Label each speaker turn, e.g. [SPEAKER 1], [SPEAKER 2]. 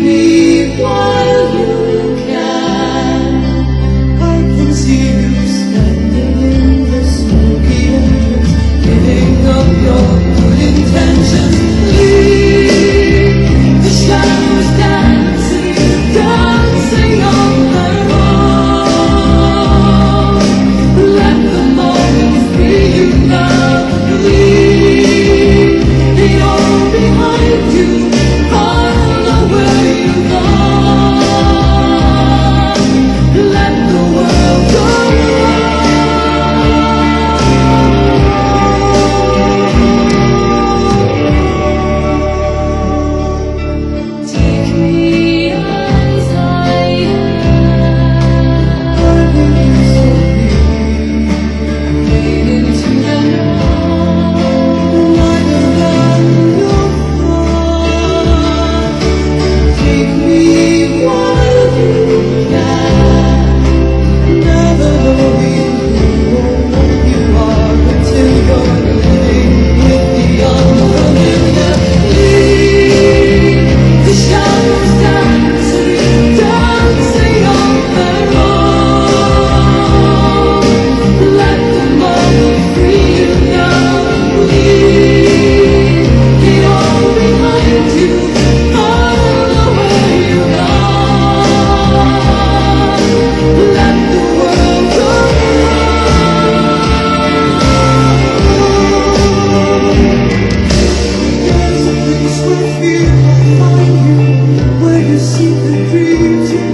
[SPEAKER 1] me while you can. I can see you standing in the smoky entrance, giving up your good intentions. Leave the shadows dancing, dancing on their own. Let the moment free you now. Leave it all behind you. Follow where you go. Let the world go on. Take me as I am. Fade into the night. Lighter than your heart. Take me while you can. Never knowing who or what you are until you're living with the unfamiliar. Leave the shadows dancing, dancing on their own. Let the moment free you now. Leave it all behind you. Follow where you go. Let the world go There's a place where fear will find you, where your secret dreams you